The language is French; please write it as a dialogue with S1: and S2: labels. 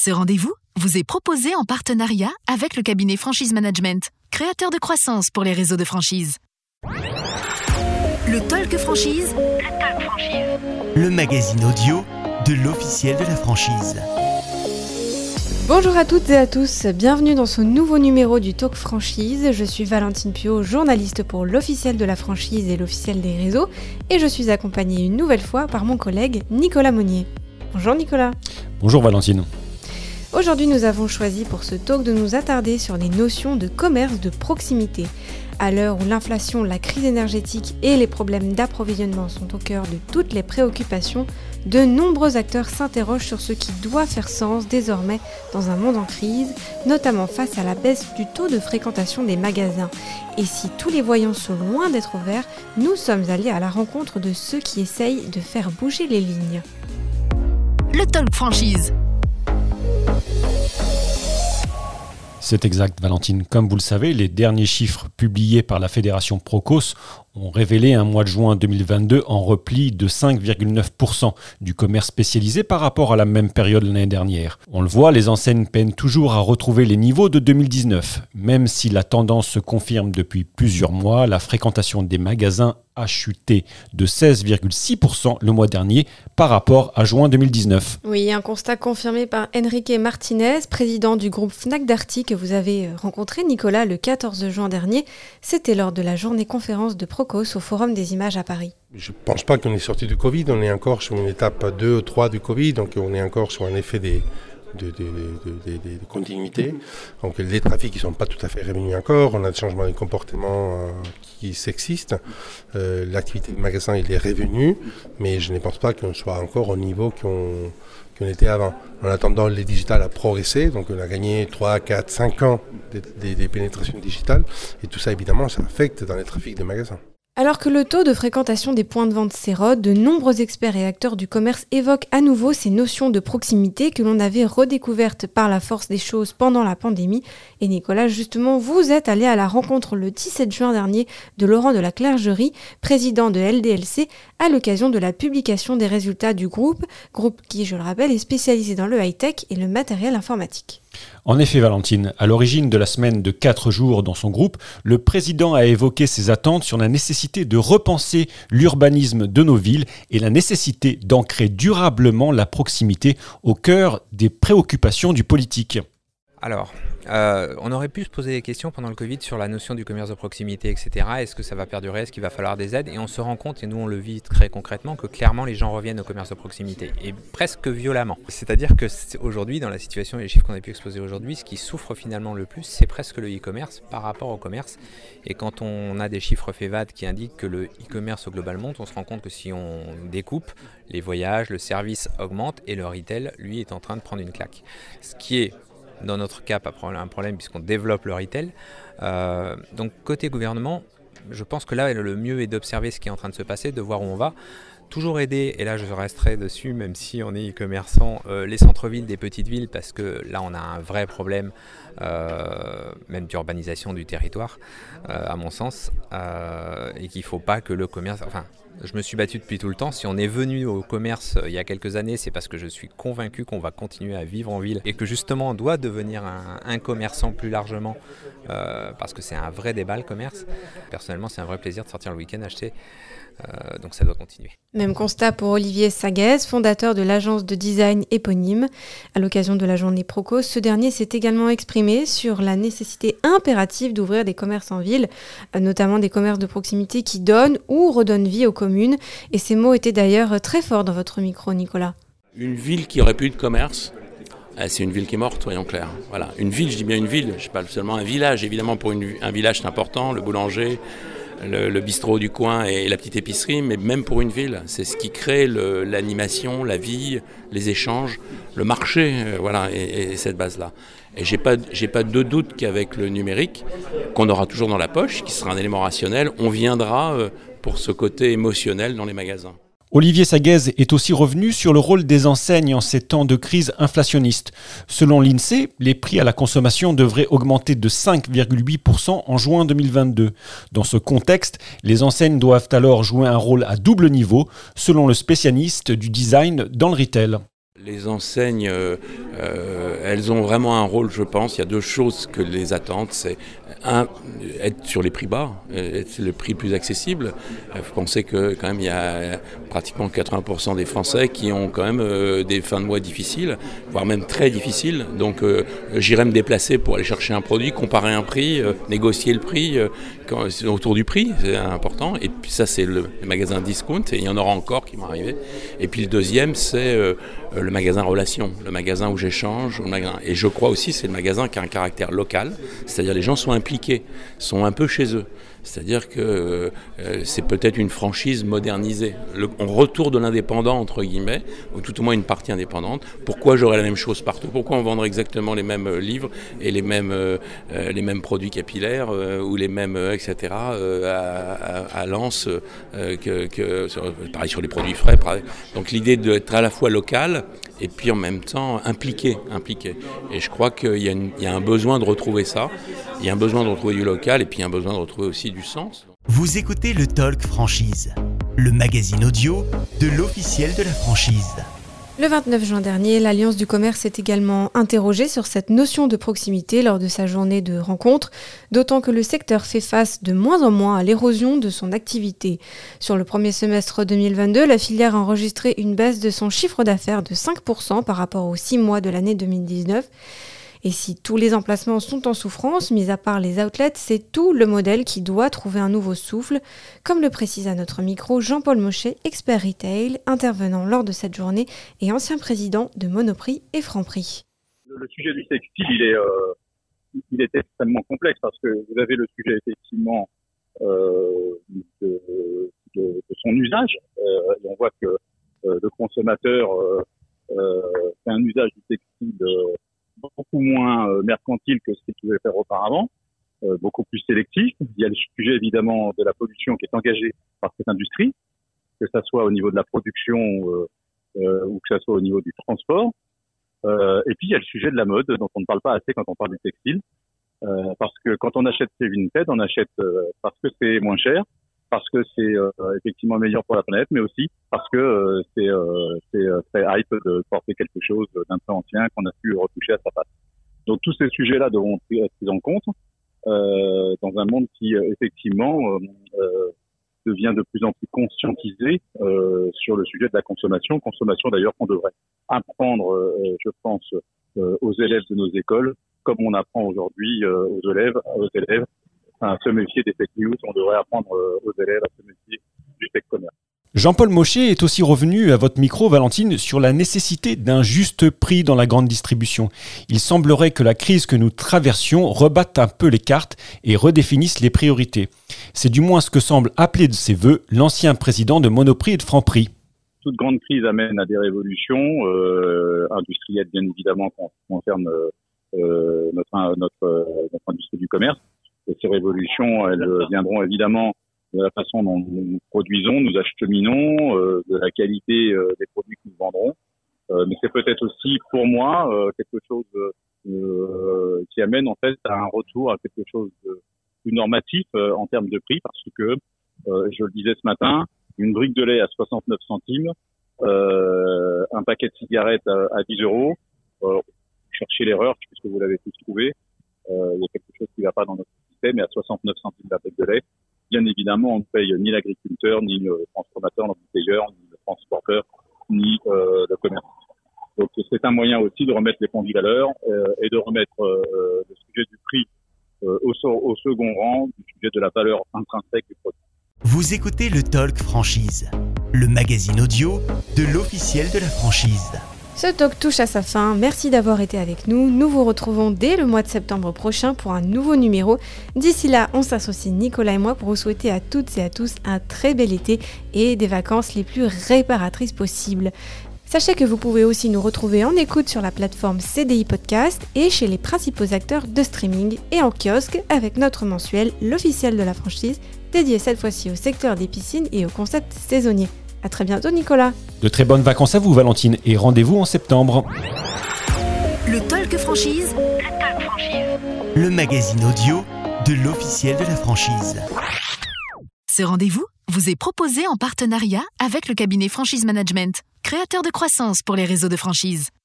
S1: Ce rendez-vous vous est proposé en partenariat avec le cabinet Franchise Management, créateur de croissance pour les réseaux de franchise. Le Talk Franchise.
S2: Le magazine audio de l'officiel de la franchise.
S3: Bonjour à toutes et à tous, bienvenue dans ce nouveau numéro du Talk Franchise. Je suis Valentine Piot, journaliste pour l'officiel de la franchise et l'officiel des réseaux, et je suis accompagnée une nouvelle fois par mon collègue Nicolas Monnier. Bonjour Nicolas.
S4: Bonjour Valentine.
S3: Aujourd'hui, nous avons choisi pour ce talk de nous attarder sur les notions de commerce de proximité. À l'heure où l'inflation, la crise énergétique et les problèmes d'approvisionnement sont au cœur de toutes les préoccupations, de nombreux acteurs s'interrogent sur ce qui doit faire sens désormais dans un monde en crise, notamment face à la baisse du taux de fréquentation des magasins. Et si tous les voyants sont loin d'être au vert, nous sommes allés à la rencontre de ceux qui essayent de faire bouger les lignes.
S1: Le Talk Franchise.
S4: C'est exact Valentine. Comme vous le savez, les derniers chiffres publiés par la Fédération Procos ont révélé un mois de juin 2022 en repli de 5,9% du commerce spécialisé par rapport à la même période l'année dernière. On le voit, les enseignes peinent toujours à retrouver les niveaux de 2019. Même si la tendance se confirme depuis plusieurs mois, la fréquentation des magasins a chuté de 16,6% le mois dernier par rapport à juin 2019.
S3: Oui, un constat confirmé par Enrique Martinez, président du groupe Fnac Darty que vous avez rencontré, Nicolas, le 14 juin dernier. C'était lors de la journée conférence de Procos au Forum des images à Paris.
S5: Je ne pense pas qu'on est sorti du Covid, on est encore sur une étape 2 ou 3 du Covid, donc on est encore sur un effet de continuité. Donc les trafics ne sont pas tout à fait revenus encore, on a des changements de comportement qui s'existent. L'activité de magasin il est revenue, mais je ne pense pas qu'on soit encore au niveau qu'on était avant. En attendant, le digital a progressé, donc on a gagné 3, 4, 5 ans des pénétrations digitales, et tout ça évidemment ça affecte dans les trafics des magasins.
S3: Alors que le taux de fréquentation des points de vente s'érode, de nombreux experts et acteurs du commerce évoquent à nouveau ces notions de proximité que l'on avait redécouvertes par la force des choses pendant la pandémie. Et Nicolas, justement, vous êtes allé à la rencontre le 17 juin dernier de Laurent de la Clergerie, président de LDLC, à l'occasion de la publication des résultats du groupe qui, je le rappelle, est spécialisé dans le high-tech et le matériel informatique.
S4: En effet, Valentine, à l'origine de la semaine de 4 jours dans son groupe, le président a évoqué ses attentes sur la nécessité de repenser l'urbanisme de nos villes et la nécessité d'ancrer durablement la proximité au cœur des préoccupations du politique.
S6: Alors, on aurait pu se poser des questions pendant le Covid sur la notion du commerce de proximité, etc. Est-ce que ça va perdurer? Est-ce qu'il va falloir des aides? Et on se rend compte, et nous on le vit très concrètement, que clairement les gens reviennent au commerce de proximité, et presque violemment. C'est-à-dire qu'aujourd'hui, dans la situation et les chiffres qu'on a pu exposer aujourd'hui, ce qui souffre finalement le plus, c'est presque le e-commerce par rapport au commerce. Et quand on a des chiffres FEVAD qui indiquent que le e-commerce au global monte, on se rend compte que si on découpe, les voyages, le service augmente, et le retail, lui, est en train de prendre une claque. Ce qui est dans notre cas, pas un problème puisqu'on développe le retail. Donc côté gouvernement, je pense que là, le mieux est d'observer ce qui est en train de se passer, de voir où on va. Toujours aider, et là je resterai dessus, même si on est e-commerçant, les centres-villes des petites villes, parce que là on a un vrai problème, même d'urbanisation du territoire, à mon sens, et qu'il ne faut pas que le commerce... Je me suis battu depuis tout le temps. Si on est venu au commerce il y a quelques années, c'est parce que je suis convaincu qu'on va continuer à vivre en ville et que justement on doit devenir un commerçant plus largement parce que c'est un vrai débat le commerce. Personnellement, c'est un vrai plaisir de sortir le week-end acheter. Donc ça doit continuer.
S3: Même constat pour Olivier Saguez, fondateur de l'agence de design éponyme. À l'occasion de la journée Procos, ce dernier s'est également exprimé sur la nécessité impérative d'ouvrir des commerces en ville, notamment des commerces de proximité qui donnent ou redonnent vie aux communes. Et ces mots étaient d'ailleurs très forts dans votre micro, Nicolas.
S7: Une ville qui aurait plus de commerce, c'est une ville qui est morte, soyons clairs. Voilà. Une ville, je dis bien une ville, je parle seulement un village. Évidemment, pour un village, c'est important, le boulanger, le bistrot du coin et la petite épicerie, mais même pour une ville, c'est ce qui crée l'animation, la vie, les échanges, le marché, voilà, et cette base-là. Et j'ai pas de doute qu'avec le numérique, qu'on aura toujours dans la poche, qui sera un élément rationnel, on viendra pour ce côté émotionnel dans les magasins.
S4: Olivier Saguez est aussi revenu sur le rôle des enseignes en ces temps de crise inflationniste. Selon l'INSEE, les prix à la consommation devraient augmenter de 5,8% en juin 2022. Dans ce contexte, les enseignes doivent alors jouer un rôle à double niveau, selon le spécialiste du design dans le retail.
S7: Les enseignes, elles ont vraiment un rôle, je pense. Il y a deux choses que les attendent. C'est être sur les prix bas, être le prix plus accessible. Il faut penser que quand même il y a pratiquement 80% des Français qui ont quand même des fins de mois difficiles, voire même très difficiles. Donc j'irai me déplacer pour aller chercher un produit, comparer un prix, négocier le prix autour du prix, c'est important. Et puis ça c'est le magasin discount, et il y en aura encore qui vont arriver. Et puis le deuxième c'est le magasin relation, le magasin où j'échange, et je crois aussi c'est le magasin qui a un caractère local, c'est-à-dire les gens sont impliqués, sont un peu chez eux. C'est-à-dire que c'est peut-être une franchise modernisée. On retourne de l'indépendant, entre guillemets, ou tout au moins une partie indépendante. Pourquoi j'aurais la même chose partout ? Pourquoi on vendrait exactement les mêmes livres et les mêmes produits capillaires ou les mêmes, etc. à Lens pareil sur les produits frais. Pareil. Donc l'idée d'être à la fois local et puis en même temps impliqué. Et je crois qu'il y a un besoin de retrouver ça. Il y a un besoin de retrouver du local et puis un besoin de retrouver aussi du sens.
S2: Vous écoutez le Talk Franchise, le magazine audio de l'officiel de la franchise.
S3: Le 29 juin dernier, l'Alliance du commerce s'est également interrogée sur cette notion de proximité lors de sa journée de rencontre, d'autant que le secteur fait face de moins en moins à l'érosion de son activité. Sur le premier semestre 2022, la filière a enregistré une baisse de son chiffre d'affaires de 5% par rapport aux 6 mois de l'année 2019. Et si tous les emplacements sont en souffrance, mis à part les outlets, c'est tout le modèle qui doit trouver un nouveau souffle, comme le précise à notre micro Jean-Paul Mochet, expert retail, intervenant lors de cette journée et ancien président de Monoprix et Franprix.
S8: Le sujet du textile, il est extrêmement complexe parce que vous avez le sujet effectivement de son usage. Et on voit que le consommateur fait un usage du textile beaucoup moins mercantile que ce qu'il pouvait faire auparavant, beaucoup plus sélectif. Il y a le sujet évidemment de la pollution qui est engagée par cette industrie, que ça soit au niveau de la production ou que ça soit au niveau du transport. Et puis il y a le sujet de la mode dont on ne parle pas assez quand on parle du textile, parce que quand on achète chez Vinted, on achète parce que c'est moins cher, parce que c'est effectivement meilleur pour la planète, mais aussi parce que c'est très hype de porter quelque chose d'un peu ancien qu'on a pu retoucher à sa patte. Donc tous ces sujets-là devront être pris en compte dans un monde qui effectivement devient de plus en plus conscientisé sur le sujet de la consommation d'ailleurs qu'on devrait apprendre, je pense, aux élèves de nos écoles, comme on apprend aujourd'hui aux élèves à se méfier des fake news. On devrait apprendre aux élèves à se méfier du fake commerce.
S4: Jean-Paul Mochet est aussi revenu à votre micro, Valentine, sur la nécessité d'un juste prix dans la grande distribution. Il semblerait que la crise que nous traversions rebatte un peu les cartes et redéfinisse les priorités. C'est du moins ce que semble appeler de ses voeux l'ancien président de Monoprix et de Franprix.
S8: Toute grande crise amène à des révolutions industrielles, bien évidemment, qui concernent notre industrie du commerce. Et ces révolutions, elles viendront évidemment de la façon dont nous produisons, nous acheminons, de la qualité des produits que nous vendrons. Mais c'est peut-être aussi, pour moi, quelque chose qui amène en fait à un retour à quelque chose de plus normatif en termes de prix, parce que, je le disais ce matin, une brique de lait à 69 centimes, un paquet de cigarettes à 10 euros. Cherchez l'erreur, puisque vous l'avez tous trouvé. Il y a quelque chose qui ne va pas dans notre système, et à 69 centimes la brique de lait, bien évidemment, on ne paye ni l'agriculteur, ni le transformateur, l'embouteilleur, ni le transporteur, ni le commerce. Donc c'est un moyen aussi de remettre les pendules à l'heure et de remettre le sujet du prix au second rang du sujet de la valeur intrinsèque du produit.
S2: Vous écoutez le Talk Franchise, le magazine audio de l'officiel de la franchise.
S3: Ce talk touche à sa fin, merci d'avoir été avec nous. Nous vous retrouvons dès le mois de septembre prochain pour un nouveau numéro. D'ici là, on s'associe Nicolas et moi pour vous souhaiter à toutes et à tous un très bel été et des vacances les plus réparatrices possibles. Sachez que vous pouvez aussi nous retrouver en écoute sur la plateforme CDI Podcast et chez les principaux acteurs de streaming et en kiosque avec notre mensuel, l'officiel de la franchise, dédié cette fois-ci au secteur des piscines et au concept saisonnier. À très bientôt Nicolas.
S4: De très bonnes vacances à vous Valentine et rendez-vous en septembre.
S1: Le Talk Franchise.
S2: Le magazine audio de l'officiel de la franchise.
S1: Ce rendez-vous, vous est proposé en partenariat avec le cabinet Franchise Management, créateur de croissance pour les réseaux de franchise.